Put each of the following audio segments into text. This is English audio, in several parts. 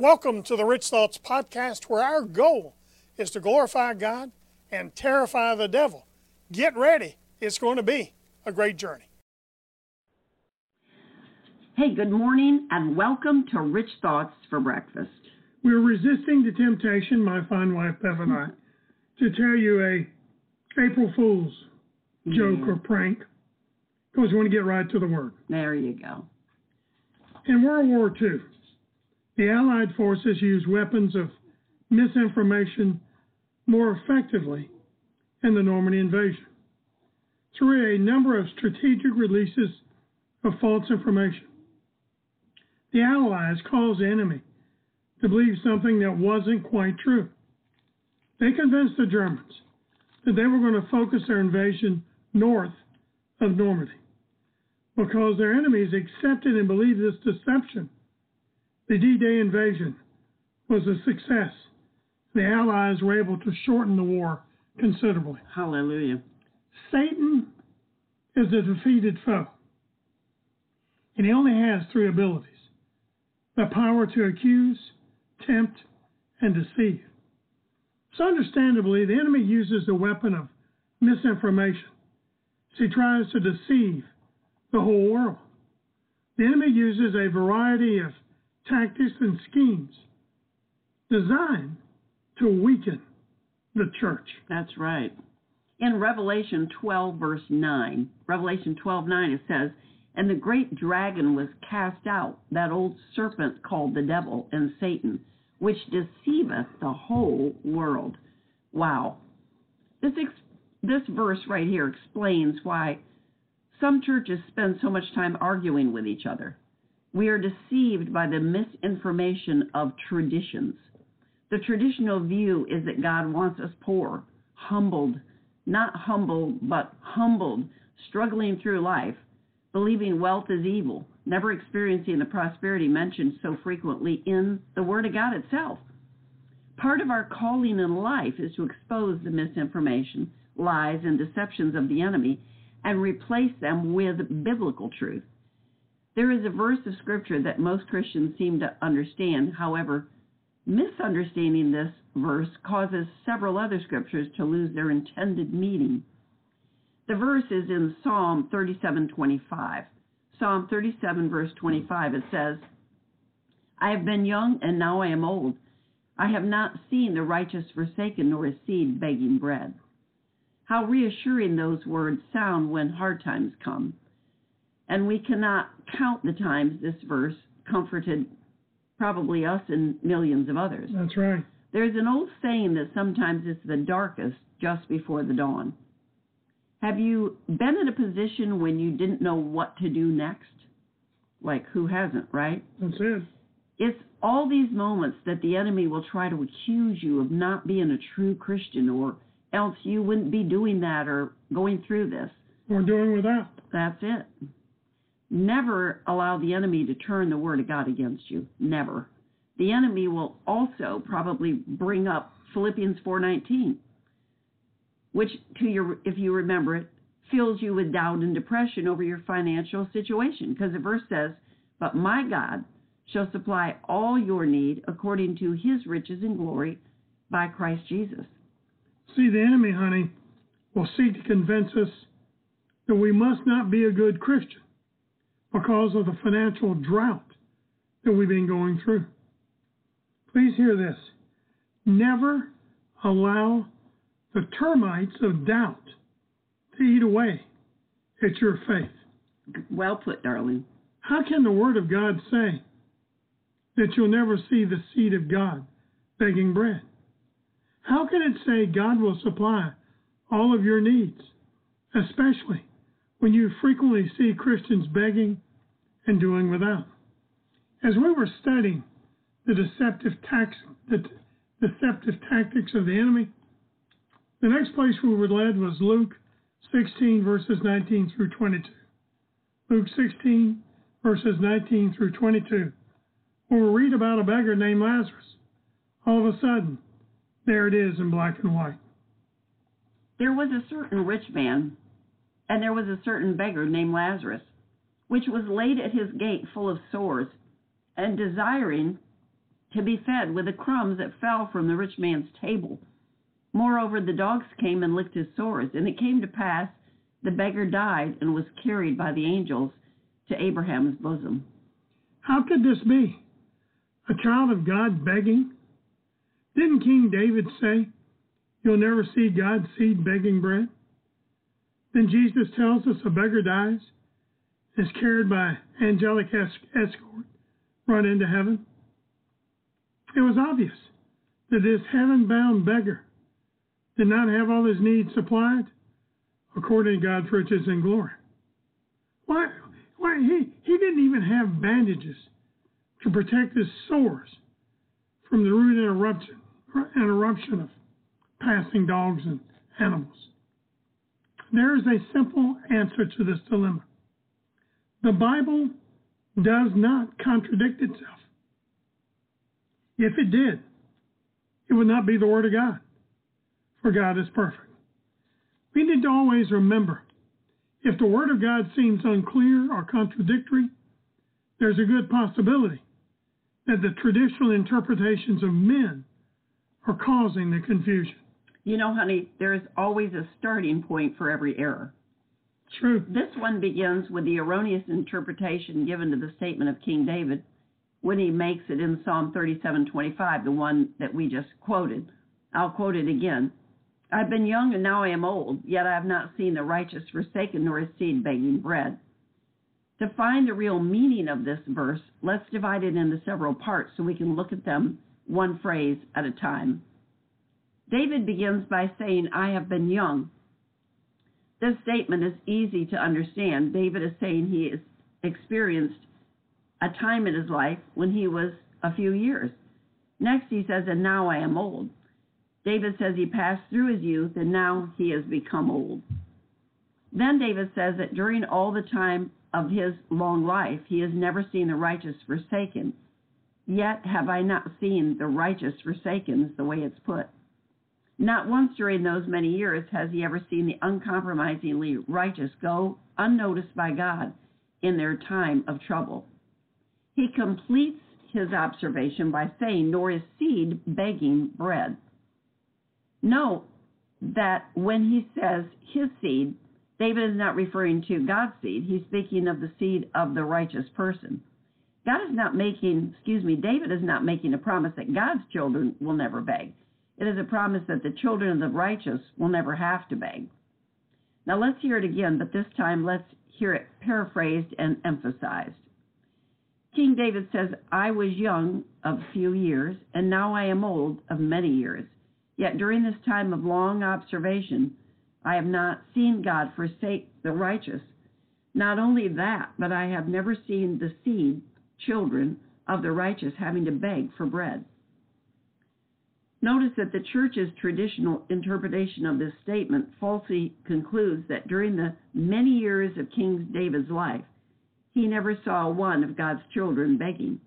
Welcome to the Rich Thoughts Podcast, where our goal is to glorify God and terrify the devil. Get ready. It's going to be a great journey. Hey, good morning and welcome to Rich Thoughts for Breakfast. We're resisting the temptation, my fine wife Bev and I, to tell you a April Fool's joke or prank, because we want to get right to the word. There you go. In World War II, the Allied forces used weapons of misinformation more effectively in the Normandy invasion through a number of strategic releases of false information. The Allies caused the enemy to believe something that wasn't quite true. They convinced the Germans that they were going to focus their invasion north of Normandy because their enemies accepted and believed this deception. The D-Day invasion was a success. The Allies were able to shorten the war considerably. Hallelujah. Satan is a defeated foe, and he only has three abilities: the power to accuse, tempt, and deceive. So understandably, the enemy uses the weapon of misinformation. So he tries to deceive the whole world. The enemy uses a variety of tactics and schemes designed to weaken the church. That's right. In Revelation 12, verse 9, Revelation 12:9, it says, "And the great dragon was cast out, that old serpent called the devil and Satan, which deceiveth the whole world." Wow. This verse right here explains why some churches spend so much time arguing with each other. We are deceived by the misinformation of traditions. The traditional view is that God wants us poor, humbled, not humble, but humbled, struggling through life, believing wealth is evil, never experiencing the prosperity mentioned so frequently in the Word of God itself. Part of our calling in life is to expose the misinformation, lies, and deceptions of the enemy and replace them with biblical truth. There is a verse of Scripture that most Christians seem to understand. However, misunderstanding this verse causes several other Scriptures to lose their intended meaning. The verse is in Psalm 37:25. Psalm 37, verse 25, it says, "I have been young, and now I am old. I have not seen the righteous forsaken, nor his seed begging bread." How reassuring those words sound when hard times come. And we cannot count the times this verse comforted probably us and millions of others. That's right. There's an old saying that sometimes it's the darkest just before the dawn. Have you been in a position when you didn't know what to do next? Like, who hasn't, right? That's it. It's all these moments that the enemy will try to accuse you of not being a true Christian, or else you wouldn't be doing that or going through this. Or doing without. That's it. Never allow the enemy to turn the Word of God against you. Never. The enemy will also probably bring up Philippians 4:19, which, if you remember it, fills you with doubt and depression over your financial situation. Because the verse says, "But my God shall supply all your need according to his riches and glory by Christ Jesus." See, the enemy, honey, will seek to convince us that we must not be a good Christian because of the financial drought that we've been going through. Please hear this. Never allow the termites of doubt to eat away at your faith. Well put, darling. How can the Word of God say that you'll never see the seed of God begging bread? How can it say God will supply all of your needs, especially when you frequently see Christians begging and doing without? As we were studying the deceptive tactics of the enemy, the next place we were led was Luke 16, verses 19 through 22. Luke 16, verses 19 through 22, where we read about a beggar named Lazarus. All of a sudden, there it is in black and white. There was a certain rich man, and there was a certain beggar named Lazarus, which was laid at his gate full of sores, and desiring to be fed with the crumbs that fell from the rich man's table. Moreover, the dogs came and licked his sores, and it came to pass the beggar died and was carried by the angels to Abraham's bosom. How could this be? A child of God begging? Didn't King David say, "You'll never see God's seed begging bread"? Then Jesus tells us a beggar dies, is carried by angelic escort, run into heaven. It was obvious that this heaven-bound beggar did not have all his needs supplied according to God's riches and glory. Why he didn't even have bandages to protect his sores from the rude interruption of passing dogs and animals. There is a simple answer to this dilemma. The Bible does not contradict itself. If it did, it would not be the Word of God, for God is perfect. We need to always remember, if the Word of God seems unclear or contradictory, there's a good possibility that the traditional interpretations of men are causing the confusion. You know, honey, there is always a starting point for every error. True. This one begins with the erroneous interpretation given to the statement of King David when he makes it in Psalm 37:25, the one that we just quoted. I'll quote it again. I've been young and now I am old, yet I have not seen the righteous forsaken nor his seed begging bread. To find the real meaning of this verse, let's divide it into several parts so we can look at them one phrase at a time. David begins by saying, I have been young. This statement is easy to understand. David is saying he has experienced a time in his life when he was a few years. Next he says, and now I am old. David says he passed through his youth and now he has become old. Then David says that during all the time of his long life, he has never seen the righteous forsaken. Yet have I not seen the righteous forsaken, is the way it's put. Not once during those many years has he ever seen the uncompromisingly righteous go unnoticed by God in their time of trouble. He completes his observation by saying, nor is seed begging bread. Note that when he says his seed, David is not referring to God's seed. He's speaking of the seed of the righteous person. David is not making a promise that God's children will never beg. It is a promise that the children of the righteous will never have to beg. Now let's hear it again, but this time let's hear it paraphrased and emphasized. King David says, I was young of few years, and now I am old of many years. Yet during this time of long observation, I have not seen God forsake the righteous. Not only that, but I have never seen the seed, children of the righteous, having to beg for bread. Notice that the church's traditional interpretation of this statement falsely concludes that during the many years of King David's life, he never saw one of God's children begging.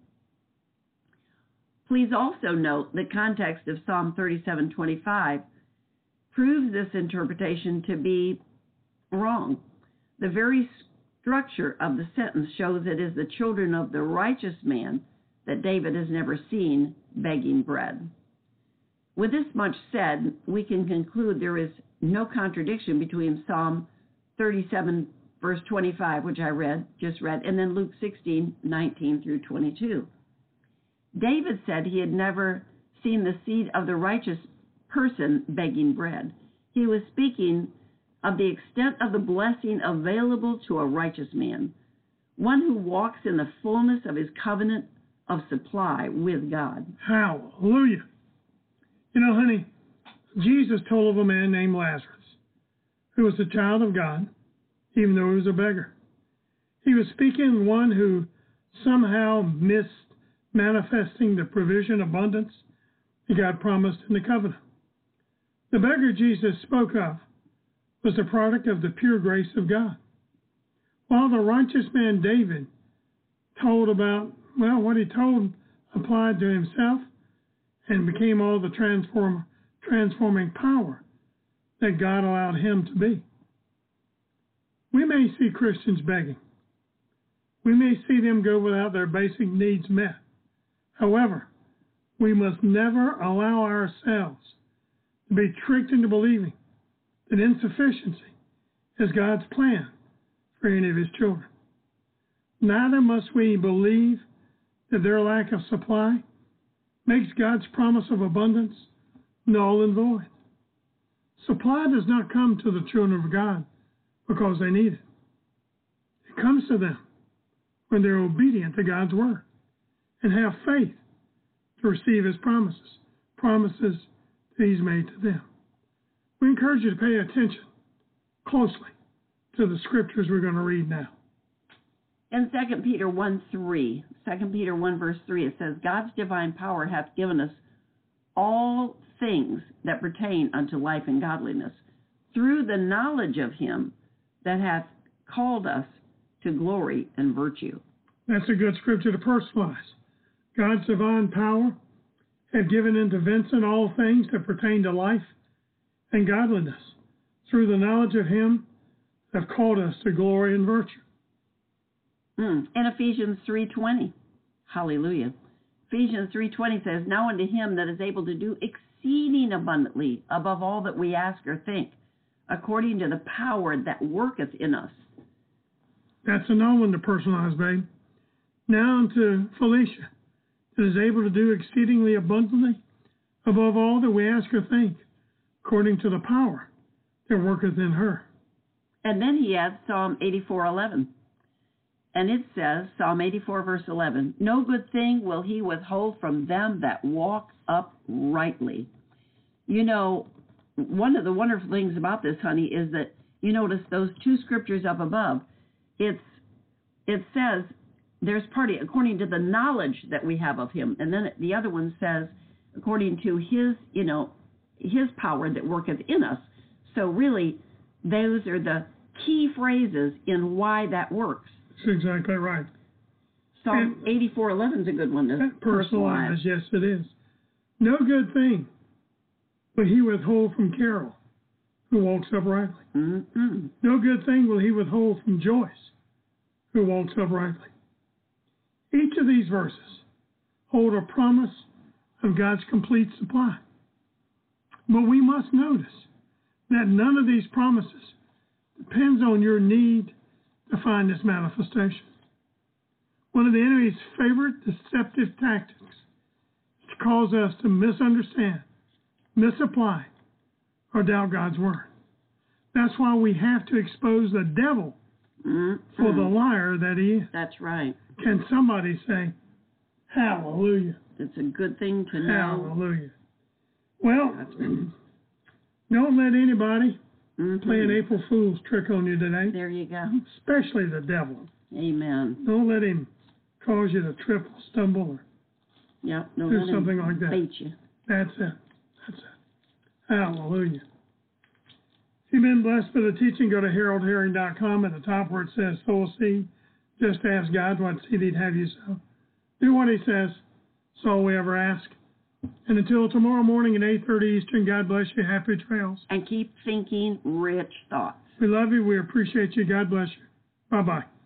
Please also note the context of Psalm 37:25 proves this interpretation to be wrong. The very structure of the sentence shows it is the children of the righteous man that David has never seen begging bread. With this much said, we can conclude there is no contradiction between Psalm 37, verse 25, which I just read, and then Luke 16, 19 through 22. David said he had never seen the seed of the righteous person begging bread. He was speaking of the extent of the blessing available to a righteous man, one who walks in the fullness of his covenant of supply with God. Hallelujah. You know, honey, Jesus told of a man named Lazarus, who was a child of God, even though he was a beggar. He was speaking of one who somehow missed manifesting the provision abundance that God promised in the covenant. The beggar Jesus spoke of was the product of the pure grace of God, while the righteous man David told about, what he told applied to himself and became all the transforming power that God allowed him to be. We may see Christians begging. We may see them go without their basic needs met. However, we must never allow ourselves to be tricked into believing that insufficiency is God's plan for any of his children. Neither must we believe that their lack of supply makes God's promise of abundance null and void. Supply does not come to the children of God because they need it. It comes to them when they're obedient to God's word and have faith to receive his promises that he's made to them. We encourage you to pay attention closely to the scriptures we're going to read now. In 2 Peter 1:3, 2 Peter 1 verse 3, it says, God's divine power hath given us all things that pertain unto life and godliness, through the knowledge of him that hath called us to glory and virtue. That's a good scripture to personalize. God's divine power had given unto Vincent all things that pertain to life and godliness, through the knowledge of him that have called us to glory and virtue. In Ephesians 3:20, hallelujah. Ephesians 3:20 says, Now unto him that is able to do exceeding abundantly above all that we ask or think, according to the power that worketh in us. That's another one to personalize, babe. Now unto Felicia, that is able to do exceedingly abundantly above all that we ask or think, according to the power that worketh in her. And then he adds Psalm 84:11. And it says, Psalm 84 verse 11, No good thing will he withhold from them that walk uprightly. You know, one of the wonderful things about this, honey, is that you notice those two scriptures up above. It says there's according to the knowledge that we have of him. And then the other one says, according to his, his power that worketh in us. So really, those are the key phrases in why that works. That's exactly right. Psalm 84:11 is a good one to personalize. Yes, it is. No good thing will he withhold from Carol, who walks uprightly. Mm-hmm. No good thing will he withhold from Joyce, who walks uprightly. Each of these verses hold a promise of God's complete supply. But we must notice that none of these promises depends on your need to find this manifestation. One of the enemy's favorite deceptive tactics is to cause us to misunderstand, misapply, or doubt God's word. That's why we have to expose the devil for the liar that he is. That's right. Can somebody say, hallelujah? It's a good thing to know. Hallelujah. Well, don't let anybody play an April Fool's trick on you today. There you go. Especially the devil. Amen. Don't let him cause you to trip or stumble or do something like that. Bait you. That's it. Hallelujah. If you've been blessed by the teaching, go to haroldherring.com at the top where it says sow a seed. Just ask God what seed he'd have you sow. Do what he says. That's all we ever ask. And until tomorrow morning at 8:30 Eastern, God bless you. Happy trails. And keep thinking rich thoughts. We love you. We appreciate you. God bless you. Bye-bye.